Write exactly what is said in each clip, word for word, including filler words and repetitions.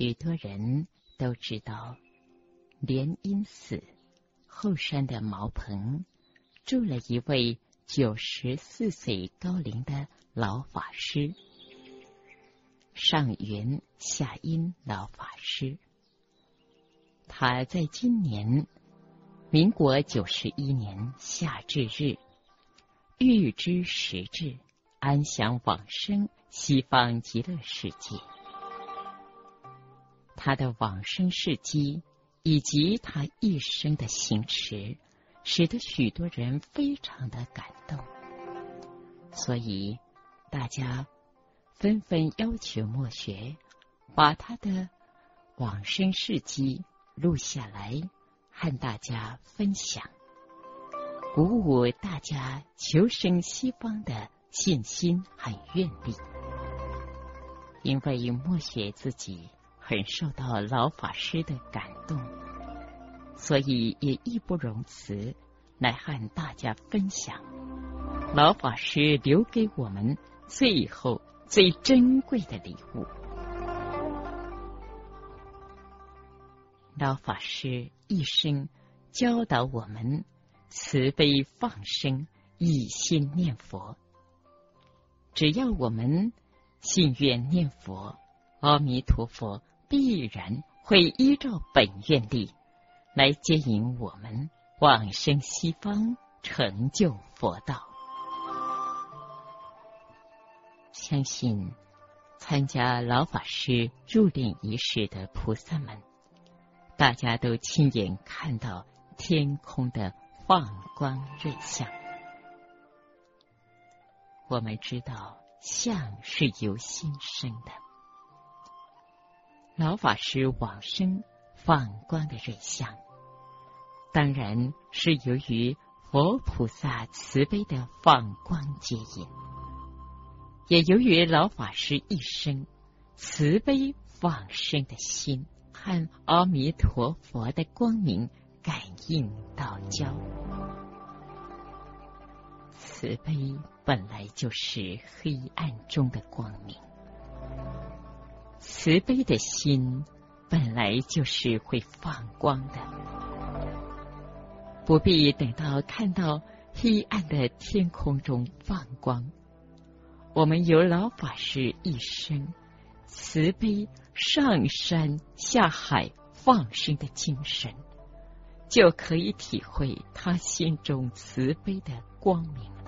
许多人都知道，莲因寺后山的茅棚住了一位九十四岁高龄的老法师，上云下阴老法师。他在今年民国九十一年夏至日预知时至，安详往生西方极乐世界。他的往生事迹以及他一生的行持，使得许多人非常的感动，所以大家纷纷要求默学把他的往生事迹录下来，和大家分享，鼓舞大家求生西方的信心和愿力。因为默学自己很受到老法师的感动，所以也义不容辞来和大家分享老法师留给我们最后最珍贵的礼物。老法师一生教导我们慈悲放生，一心念佛。只要我们信愿念佛，阿弥陀佛必然会依照本愿力来接引我们往生西方，成就佛道。相信参加老法师入殓仪式的菩萨们，大家都亲眼看到天空的放光瑞相。我们知道相是由心生的，老法师往生放光的瑞相，当然是由于佛菩萨慈悲的放光接引，也由于老法师一生慈悲放生的心和阿弥陀佛的光明感应道交。慈悲本来就是黑暗中的光明，慈悲的心本来就是会放光的，不必等到看到黑暗的天空中放光，我们有老法师一生慈悲上山下海放生的精神，就可以体会他心中慈悲的光明了。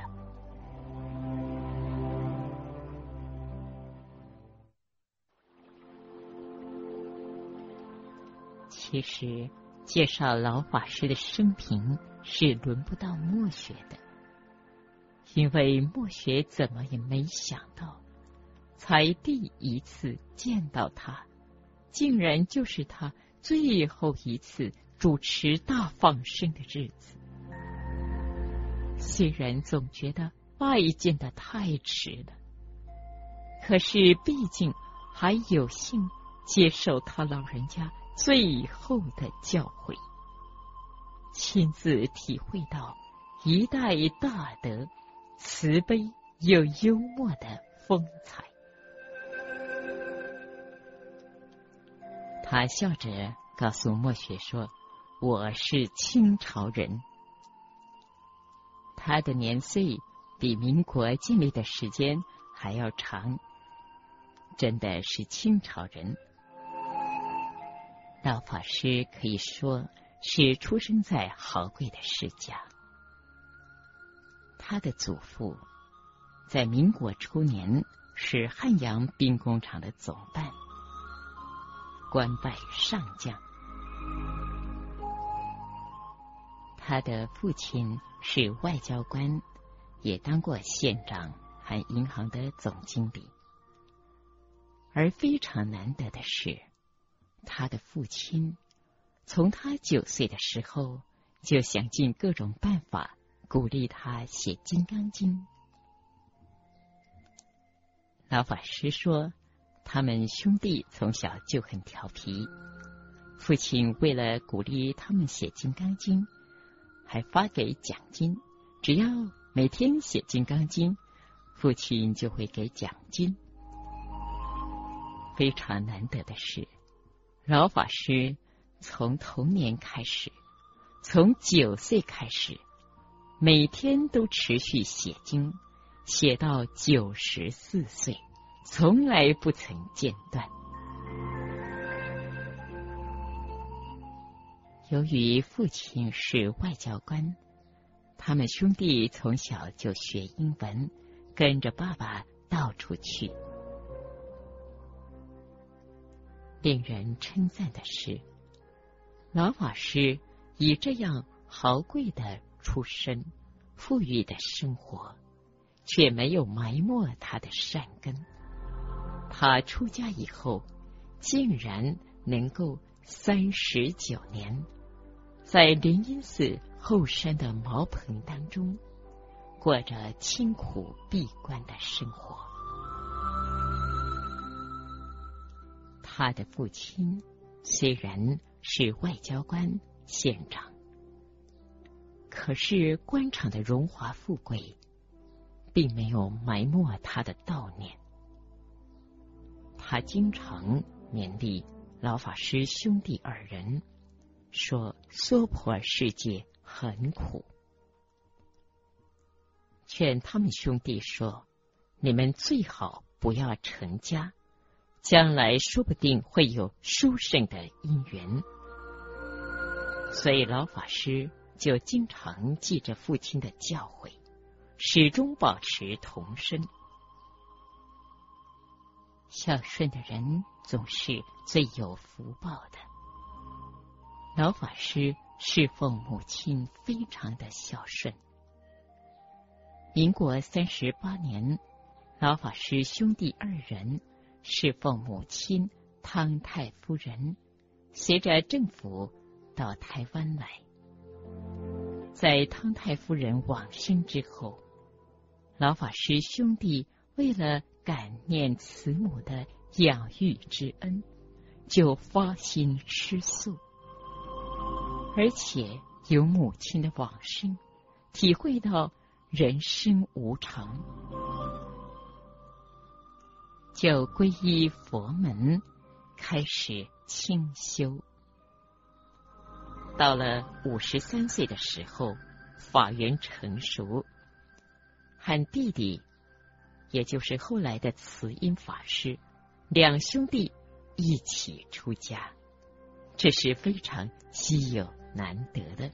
其实介绍老法师的生平是轮不到默学的，因为默学怎么也没想到，才第一次见到他，竟然就是他最后一次主持大放生的日子。虽然总觉得拜见的太迟了，可是毕竟还有幸接受他老人家最后的教诲，亲自体会到一代大德慈悲又幽默的风采。他笑着告诉默学说，我是清朝人。他的年岁比民国建立的时间还要长，真的是清朝人。老法师可以说是出生在豪贵的世家，他的祖父在民国初年是汉阳兵工厂的总办，官拜上将。他的父亲是外交官，也当过县长和银行的总经理。而非常难得的是，他的父亲从他九岁的时候就想尽各种办法鼓励他写《金刚经》。老法师说，他们兄弟从小就很调皮，父亲为了鼓励他们写《金刚经》，还发给奖金，只要每天写《金刚经》，父亲就会给奖金。非常难得的是， 老法师从童年开始，从九岁开始，每天都持续写经，写到九十四岁，从来不曾间断。由于父亲是外交官，他们兄弟从小就学英文，跟着爸爸到处去。令人称赞的是，老法师以这样豪贵的出身、富裕的生活，却没有埋没他的善根。他出家以后，竟然能够三十九年，在灵隐寺后山的茅棚当中，过着清苦闭关的生活。他的父亲虽然是外交官、县长，可是官场的荣华富贵并没有埋没他的道念。他经常勉励老法师兄弟二人，说娑婆世界很苦，劝他们兄弟说，你们最好不要成家，将来说不定会有殊胜的因缘。所以老法师就经常记着父亲的教诲，始终保持童身。孝顺的人总是最有福报的。老法师侍奉母亲非常的孝顺。民国三十八年，老法师兄弟二人侍奉母亲汤太夫人，随着政府到台湾来。在汤太夫人往生之后，老法师兄弟为了感念慈母的养育之恩，就发心吃素，而且有母亲的往生，体会到人生无常，就皈依佛门，开始清修。到了五十三岁的时候，法缘成熟，和弟弟，也就是后来的慈音法师，两兄弟一起出家，这是非常稀有难得的。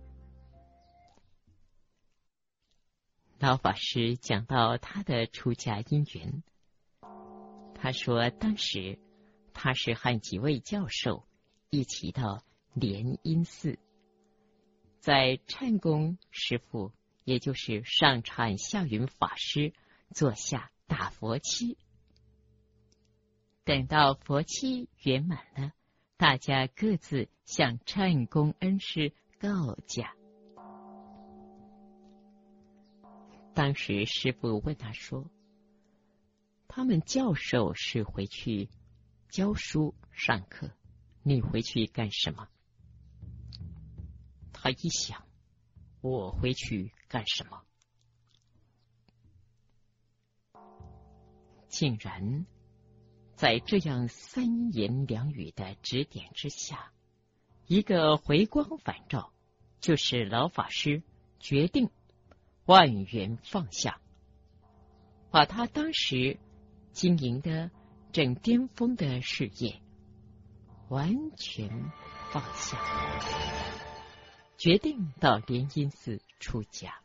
老法师讲到他的出家因缘，他说当时他是和几位教授一起到莲因寺，在禅公师父，也就是上禅下云法师坐下打佛七。等到佛七圆满了，大家各自向禅公恩师告假。当时师父问他说，他们教授是回去教书上课，你回去干什么？他一想，我回去干什么？竟然在这样三言两语的指点之下，一个回光返照，就是老法师决定万缘放下，把他当时经营的正巅峰的事业完全放下，决定到莲因寺出家。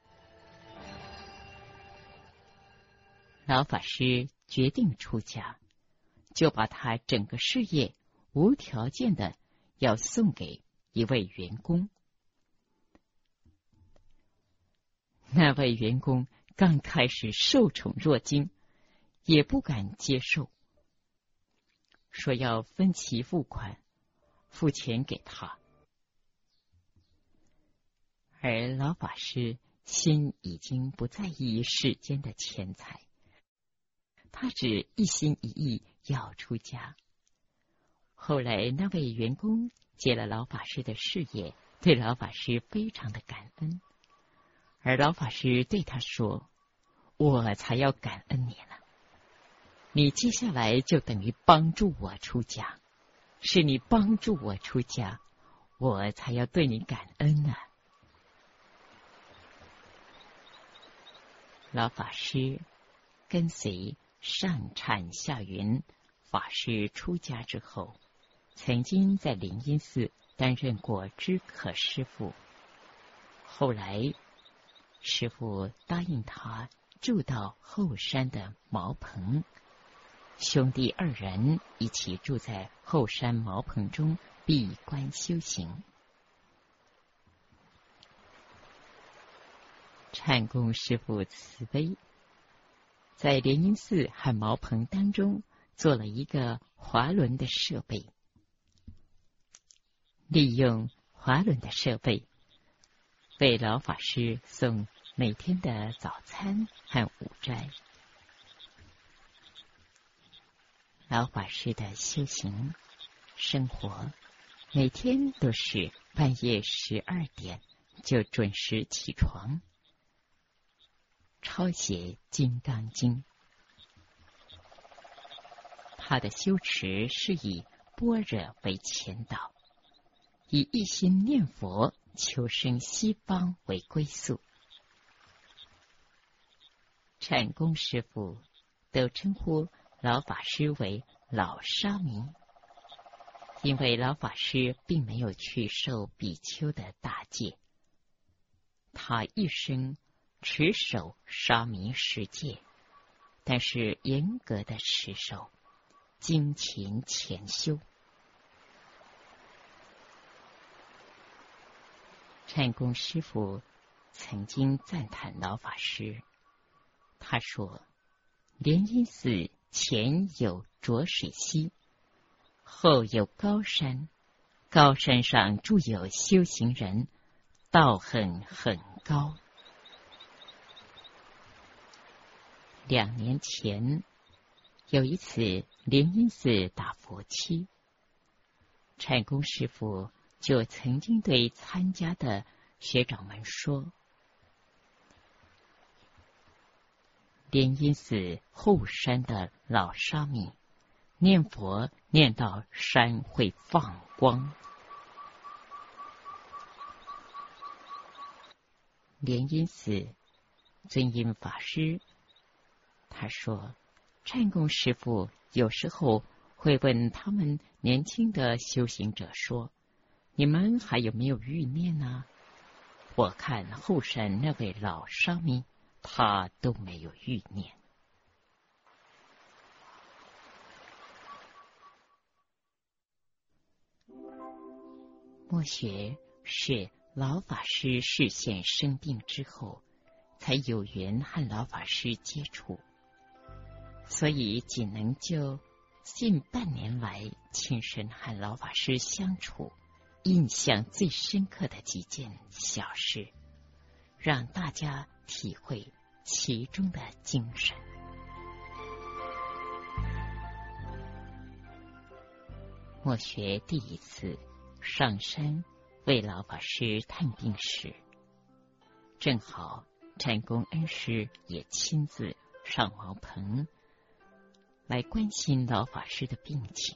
老法师决定出家，就把他整个事业无条件的要送给一位员工。那位员工刚开始受宠若惊，也不敢接受，说要分期付款，付钱给他。而老法师心已经不在意世间的钱财，他只一心一意要出家。后来那位员工接了老法师的事业，对老法师非常的感恩，而老法师对他说，我才要感恩你呢，你接下来就等于帮助我出家， 是你帮助我出家，我才要对你感恩啊。老法师跟随上忏下云法师出家之后，曾经在灵隐寺担任过知客师父，后来师父答应他住到后山的茅棚，兄弟二人一起住在后山茅棚中闭关修行。禅公师父慈悲，在莲音寺和茅棚当中做了一个滑轮的设备，利用滑轮的设备为老法师送每天的早餐和午斋。老法师的修行生活每天都是半夜十二点就准时起床，抄写《金刚经》。他的修持是以般若为前导，以一心念佛求生西方为归宿。禅公师父都称呼老法师为老沙弥，因为老法师并没有去受比丘的大戒，他一生持守沙弥十戒，但是严格的持守，精勤潜修。禅公师父曾经赞叹老法师，他说：莲音寺前有浊水溪，后有高山，高山上住有修行人，道很很高。两年前有一次莲音寺打佛七，禅公师父就曾经对参加的学长们说，莲音寺后山的老沙弥念佛念到山会放光。莲音寺尊音法师他说，禅公师父有时候会问他们年轻的修行者说，你们还有没有欲念呢？我看后山那位老沙弥他都没有欲念。默学是老法师视线生病之后才有缘和老法师接触，所以仅能就近半年来亲身和老法师相处，印象最深刻的几件小事，让大家体会其中的精神。默学第一次上山为老法师探病时，正好禅公恩师也亲自上茅棚来关心老法师的病情。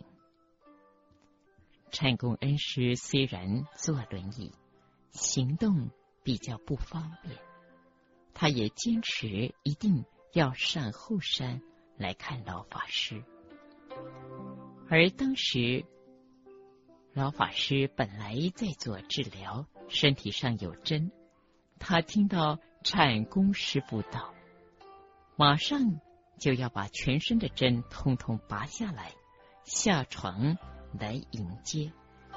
禅公恩师虽然坐轮椅，行动比较不方便，他也坚持一定要上后山来看老法师。而当时老法师本来在做治疗，身体上有针，他听到禅公师父道，马上就要把全身的针通通拔下来，下床来迎接。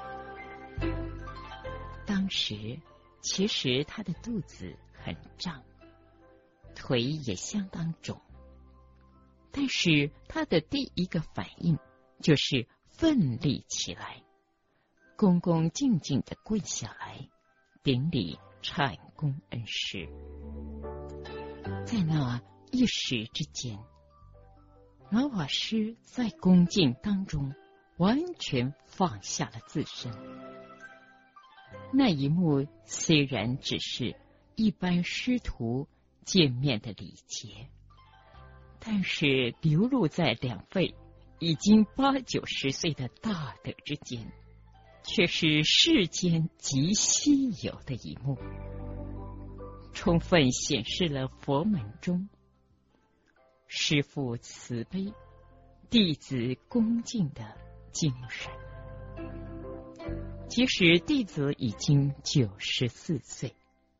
当时其实他的肚子很胀，腿也相当肿，但是他的第一个反应就是奋力起来，恭恭敬敬地跪下来顶礼禅公恩师。在那一时之间，老法师在恭敬当中完全放下了自身。那一幕虽然只是一般师徒见面的礼节，但是流露在两位已经八九十岁的大德之间，却是世间极稀有的一幕，充分显示了佛门中师父慈悲、弟子恭敬的精神。即使弟子已经九十四岁，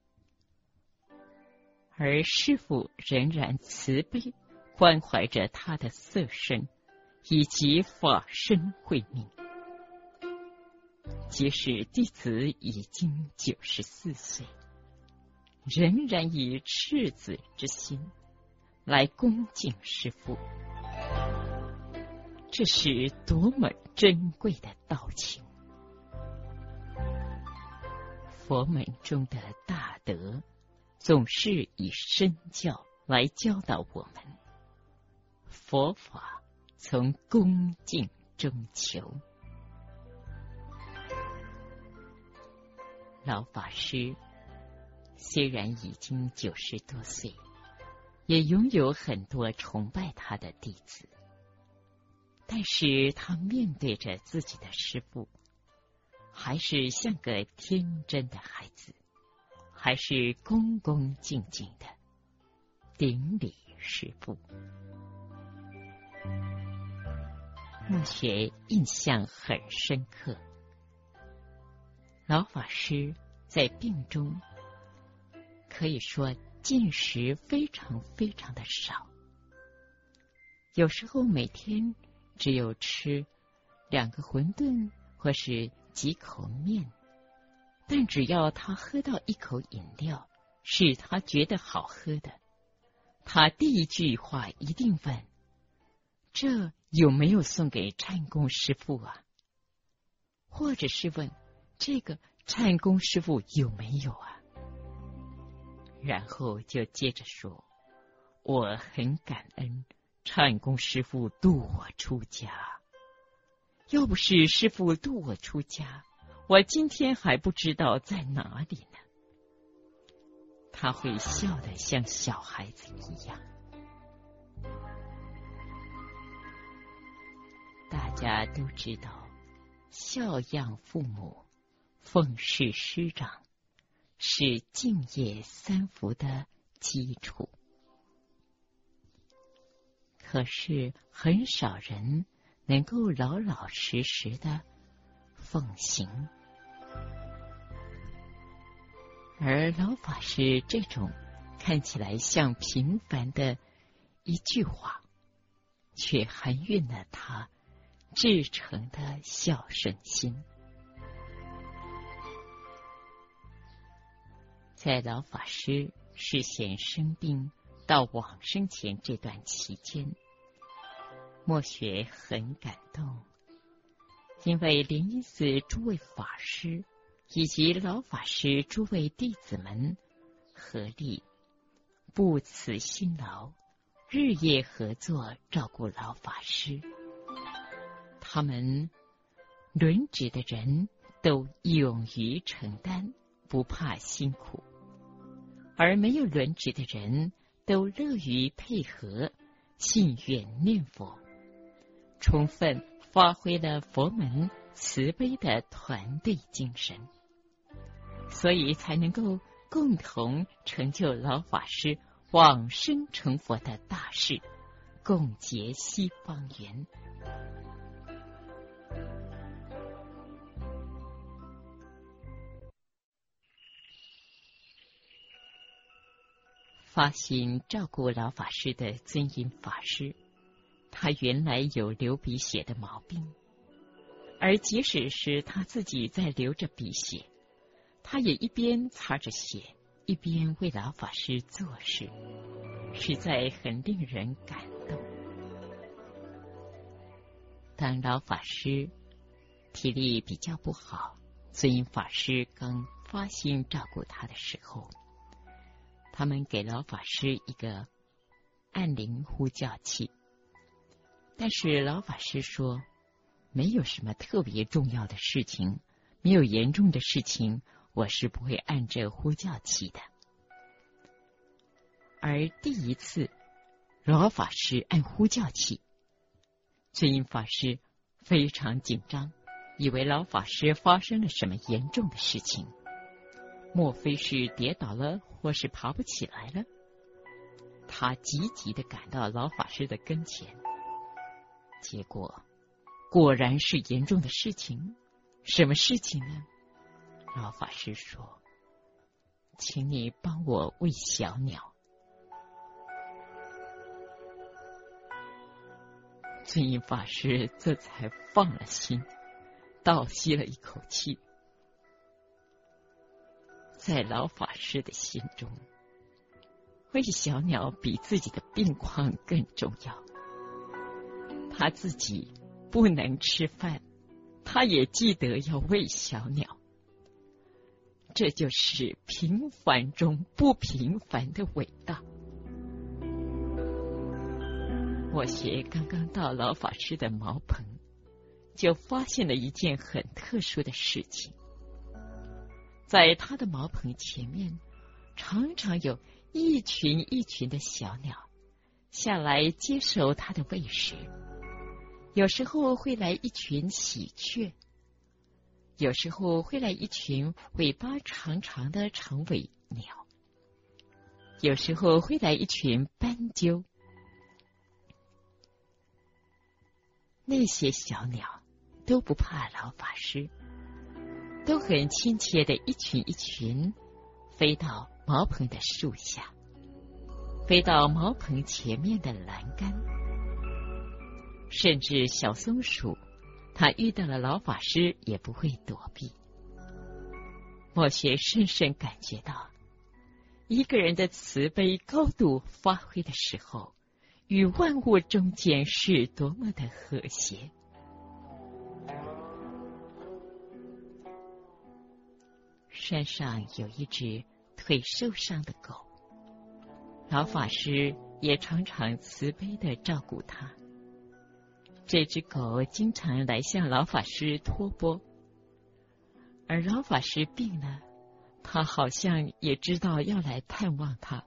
而师父仍然慈悲关怀着他的色身以及法身慧命。即使弟子已经九十四岁，仍然以赤子之心来恭敬师父，这是多么珍贵的道情！佛门中的大德总是以身教来教导我们，佛法从恭敬中求。老法师虽然已经九十多岁，也拥有很多崇拜他的弟子，但是他面对着自己的师父，还是像个天真的孩子，还是恭恭敬敬的顶礼师父。默学印象很深刻，老法师在病中可以说进食非常非常的少，有时候每天只有吃两个馄饨或是几口面，但只要他喝到一口饮料是他觉得好喝的，他第一句话一定问：这有没有送给禅公师父啊？或者是问这个禅公师父有没有啊？然后就接着说：我很感恩禅公师父度我出家，要不是师父度我出家，我今天还不知道在哪里呢。他会笑得像小孩子一样。大家都知道，孝养父母、奉事师长是敬业三福的基础。可是很少人能够老老实实的奉行，而老法师这种看起来像平凡的一句话，却含蕴了他至诚的孝顺心。在老法师视线生病到往生前这段期间，默学很感动，因为灵隐寺诸位法师以及老法师诸位弟子们合力不辞辛劳，日夜合作照顾老法师。他们轮值的人都勇于承担，不怕辛苦，而没有轮值的人都乐于配合，信愿念佛，充分发挥了佛门慈悲的团队精神，所以才能够共同成就老法师往生成佛的大事，共结西方缘。发心照顾老法师的尊隐法师，他原来有流鼻血的毛病，而即使是他自己在流着鼻血，他也一边擦着血，一边为老法师做事，实在很令人感动。当老法师体力比较不好，尊隐法师刚发心照顾他的时候，他们给老法师一个按铃呼叫器，但是老法师说没有什么特别重要的事情，没有严重的事情，我是不会按这呼叫器的。而第一次老法师按呼叫器， 尊音法师非常紧张，以为老法师发生了什么严重的事情，莫非是跌倒了，或是爬不起来了？他急急地赶到老法师的跟前，结果果然是严重的事情。什么事情呢？老法师说：“请你帮我喂小鸟。”尊音法师这才放了心，倒吸了一口气。在老法师的心中，喂小鸟比自己的病况更重要。他自己不能吃饭，他也记得要喂小鸟。这就是平凡中不平凡的伟大。我学刚刚到老法师的茅棚，就发现了一件很特殊的事情。在他的茅棚前面，常常有一群一群的小鸟下来接受他的喂食。有时候会来一群喜鹊，有时候会来一群尾巴长长的长尾鸟，有时候会来一群斑鸠。那些小鸟都不怕老法师，都很亲切的一群一群飞到茅棚的树下，飞到茅棚前面的栏杆。甚至小松鼠，它遇到了老法师也不会躲避。莫学深深感觉到，一个人的慈悲高度发挥的时候，与万物中间是多么的和谐。山上有一只腿受伤的狗，老法师也常常慈悲地照顾它。这只狗经常来向老法师托钵，而老法师病了，他好像也知道要来探望他。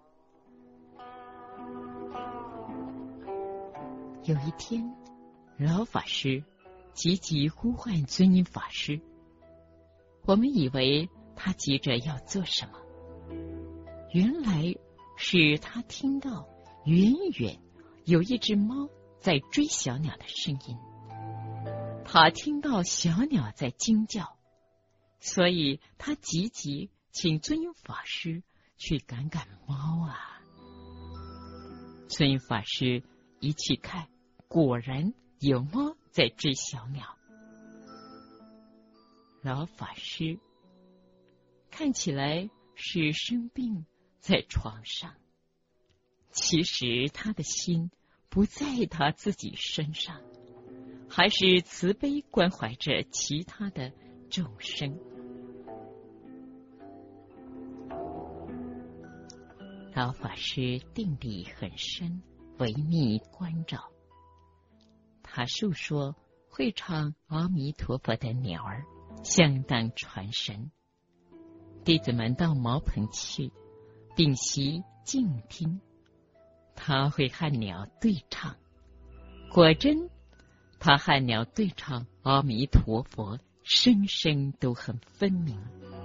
有一天，老法师急急呼唤尊音法师，我们以为他急着要做什么，原来是他听到远远有一只猫在追小鸟的声音，他听到小鸟在惊叫，所以他急急请尊音法师去赶赶猫啊。尊音法师一去看，果然有猫在追小鸟。老法师看起来是生病在床上，其实他的心不在他自己身上，还是慈悲关怀着其他的众生。老法师定力很深，维密关照。他述说会唱阿弥陀佛的鸟儿相当传神。弟子们到茅棚去，屏息静听，他会和鸟对唱。果真，他和鸟对唱阿弥陀佛，声声都很分明。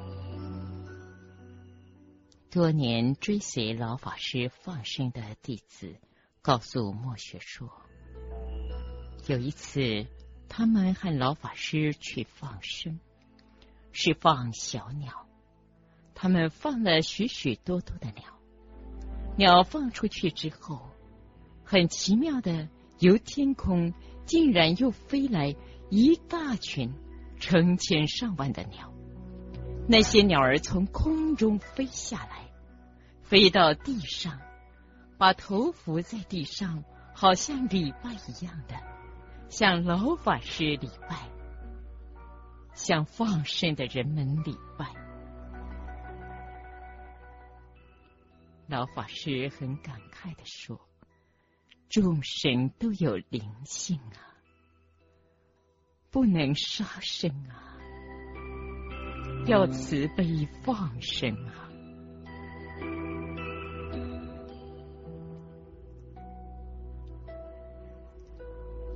多年追随老法师放生的弟子告诉莫学说，有一次他们和老法师去放生，是放小鸟。他们放了许许多多的鸟，鸟放出去之后，很奇妙的，由天空竟然又飞来一大群成千上万的鸟。那些鸟儿从空中飞下来，飞到地上，把头伏在地上，好像礼拜一样的，向老法师礼拜，向放生的人们礼拜。老法师很感慨地说，众生都有灵性啊，不能杀生啊，要慈悲放生啊。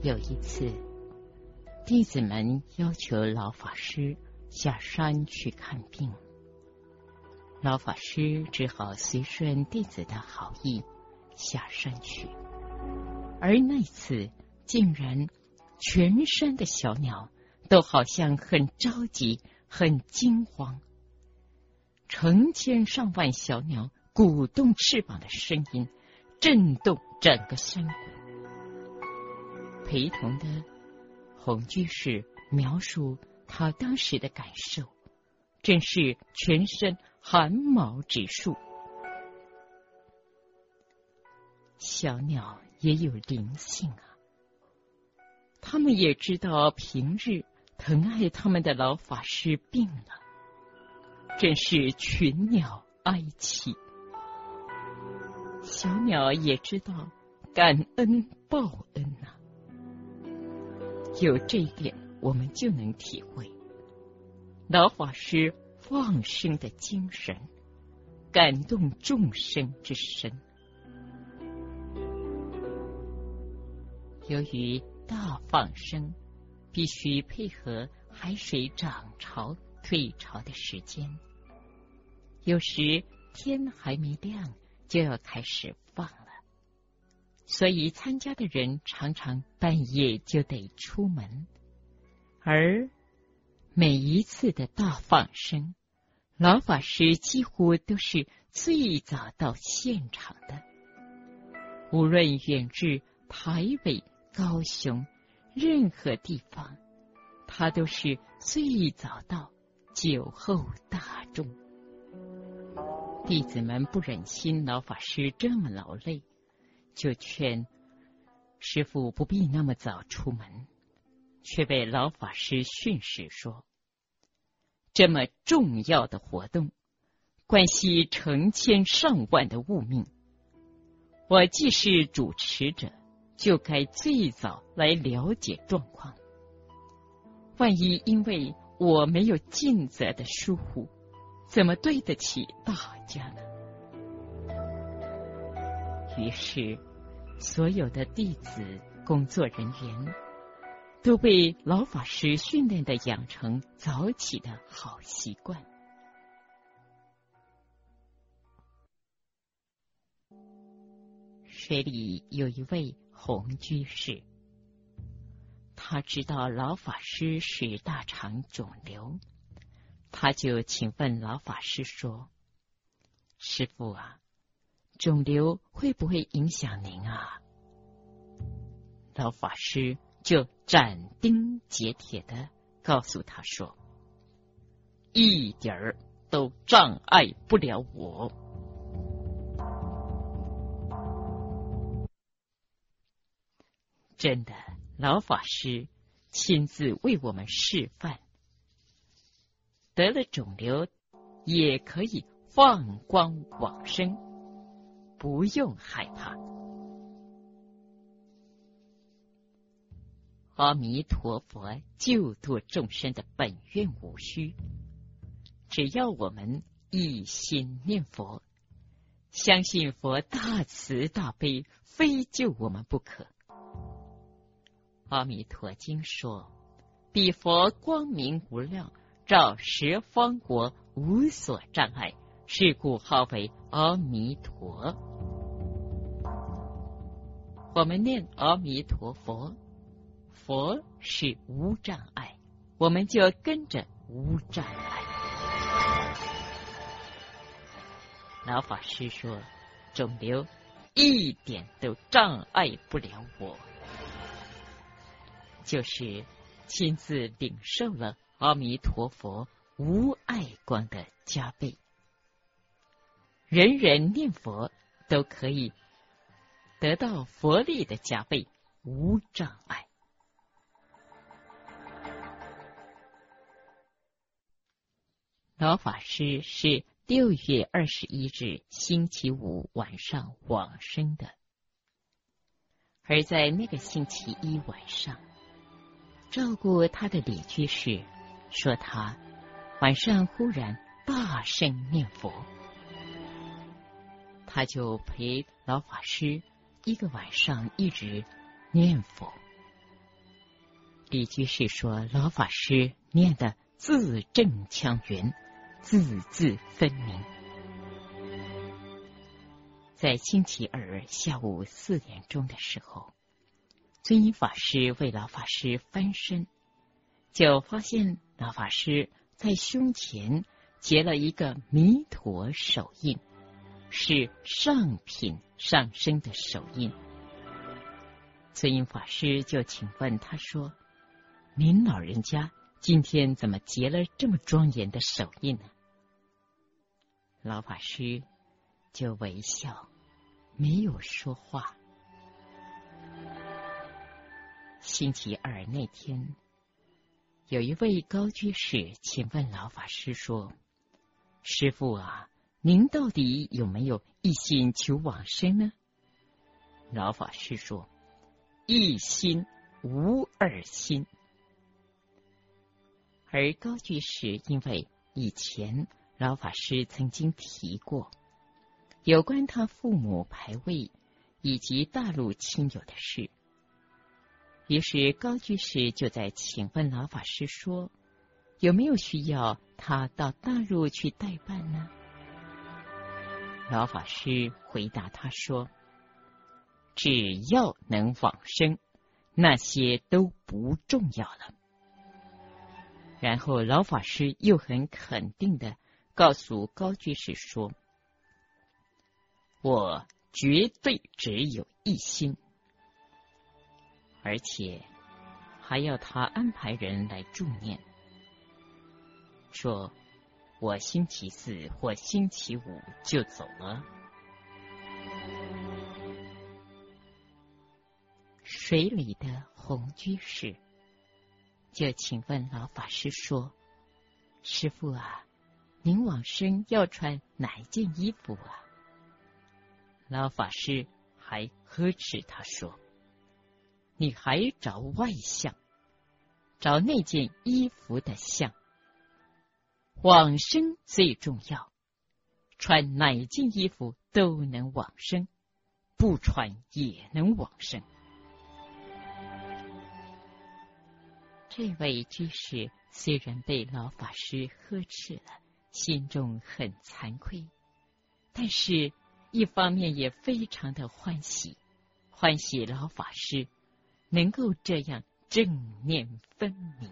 有一次，弟子们要求老法师下山去看病，老法师只好随顺弟子的好意下山去。而那次竟然全山的小鸟都好像很着急，很惊慌，成千上万小鸟鼓动翅膀的声音震动整个山谷。陪同的洪居士描述他当时的感受，真是全身汗毛直竖。小鸟也有灵性啊，他们也知道平日疼爱他们的老法师病了，真是群鸟哀泣。小鸟也知道感恩报恩啊，有这一点，我们就能体会老法师放生的精神，感动众生之深。由于大放生必须配合海水涨潮退潮的时间，有时天还没亮就要开始放了，所以参加的人常常半夜就得出门。而每一次的大放生，老法师几乎都是最早到现场的，无论远至台北、高雄任何地方，他都是最早到，久候大众。弟子们不忍心老法师这么劳累，就劝师父不必那么早出门，却被老法师训示说，这么重要的活动关系成千上万的物命，我既是主持者，就该最早来了解状况，万一因为我没有尽责的疏忽，怎么对得起大家呢？于是所有的弟子、工作人员都被老法师训练的养成早起的好习惯。水里有一位洪居士，他知道老法师是大肠肿瘤，他就请问老法师说，师父啊，肿瘤会不会影响您啊？老法师就斩钉截铁的告诉他说，一点儿都障碍不了我。真的，老法师亲自为我们示范，得了肿瘤也可以放光往生，不用害怕。阿弥陀佛救度众生的本愿无虚，只要我们一心念佛，相信佛大慈大悲，非救我们不可。阿弥陀经说，彼佛光明无量，照十方国，无所障碍，是故号为阿弥陀。我们念阿弥陀佛，佛是无障碍，我们就跟着无障碍。老法师说，肿瘤一点都障碍不了我，就是亲自领受了阿弥陀佛无碍光的加倍，人人念佛都可以得到佛力的加倍，无障碍。老法师是六月二十一日星期五晚上往生的，而在那个星期一晚上，照顾他的李居士说他晚上忽然大声念佛，他就陪老法师一个晚上一直念佛， 李居士说，老法师念得字正腔圆，字字分明。在星期二下午四点钟的时候，尊仪法师为老法师翻身，就发现老法师在胸前结了一个弥陀手印，是上品上升的手印。尊仪法师就请问他说，您老人家今天怎么结了这么庄严的手印呢？老法师就微笑，没有说话。星期二那天，有一位高居士请问老法师说，师父啊，您到底有没有一心求往生呢？老法师说，一心无二心。而高居士因为以前老法师曾经提过有关他父母牌位以及大陆亲友的事，于是高居士就在请问老法师说，有没有需要他到大陆去代办呢？老法师回答他说，只要能往生，那些都不重要了。然后老法师又很肯定地告诉高居士说，我绝对只有一心，而且还要他安排人来助念，说我星期四或星期五就走了。水里的红居士就请问老法师说，师父啊，您往生要穿哪一件衣服啊？老法师还呵斥他说，你还找外相，找那件衣服的相，往生最重要，穿哪件衣服都能往生，不穿也能往生。这位居士虽然被老法师呵斥了，心中很惭愧，但是一方面也非常的欢喜，欢喜老法师能够这样正念分明。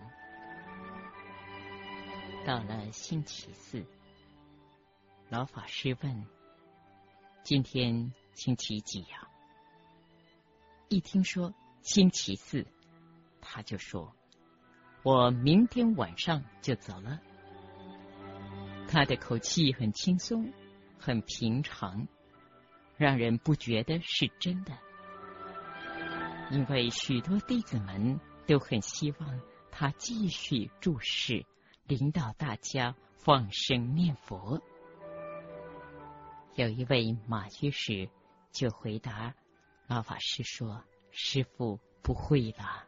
到了星期四，老法师问，今天星期几呀？一听说星期四，他就说，我明天晚上就走了。他的口气很轻松，很平常，让人不觉得是真的。因为许多弟子们都很希望他继续注释，领导大家放生念佛。有一位马居士就回答老法师说，师父不会啦。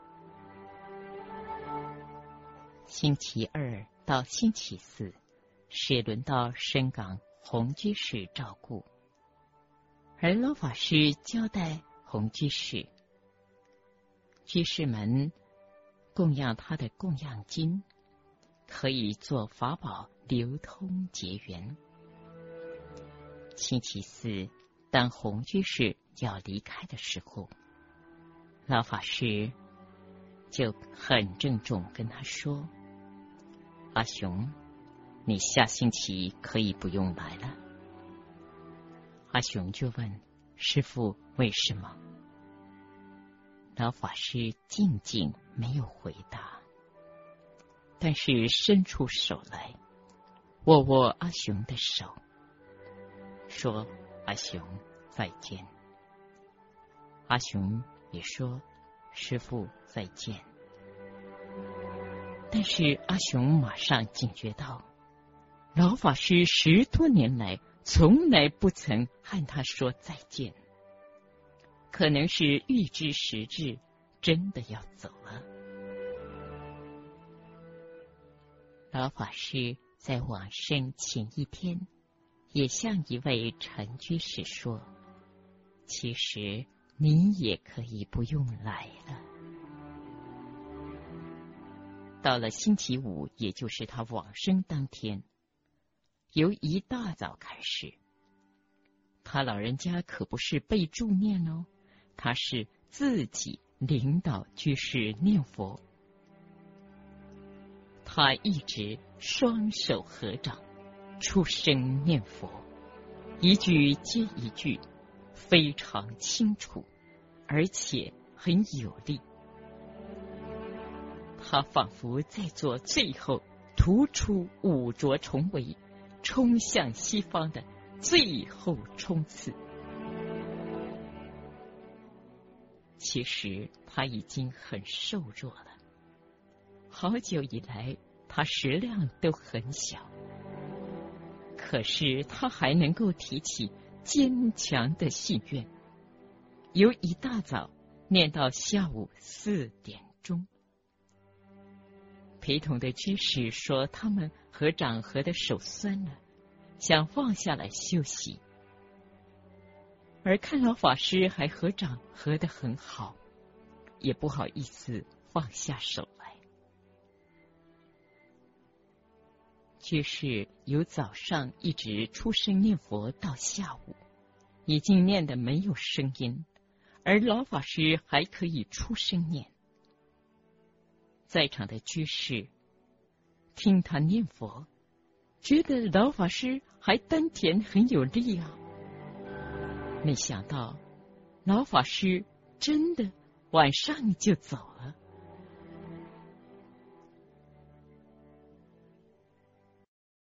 星期二到星期四是轮到深港洪居士照顾，而老法师交代洪居士，居士们供养他的供养金，可以做法宝流通结缘。星期四，当洪居士要离开的时候，老法师就很郑重跟他说，阿雄，你下星期可以不用来了。阿雄就问，师父为什么？老法师静静没有回答，但是伸出手来握握阿雄的手，说，阿雄再见。阿雄也说，师父再见。但是阿雄马上警觉到，老法师十多年来从来不曾和他说再见，可能是预知时至，真的要走了。老法师在往生前一天，也向一位陈居士说，其实你也可以不用来了。 到了星期五，也就是他往生当天，由一大早开始，他老人家可不是被助念哦，他是自己领导居士念佛。他一直双手合掌，出声念佛，一句接一句，非常清楚，而且很有力。他仿佛在做最后突出五浊重围，冲向西方的最后冲刺。其实他已经很瘦弱了，好久以来他食量都很小，可是他还能够提起坚强的信愿，由一大早念到下午四点钟。陪同的居士说他们合掌合的手酸了，想放下来休息，而看老法师还合掌合得很好，也不好意思放下手来。居士由早上一直出声念佛到下午，已经念得没有声音，而老法师还可以出声念。在场的居士听他念佛，觉得老法师还丹田很有力啊。没想到老法师真的晚上就走了。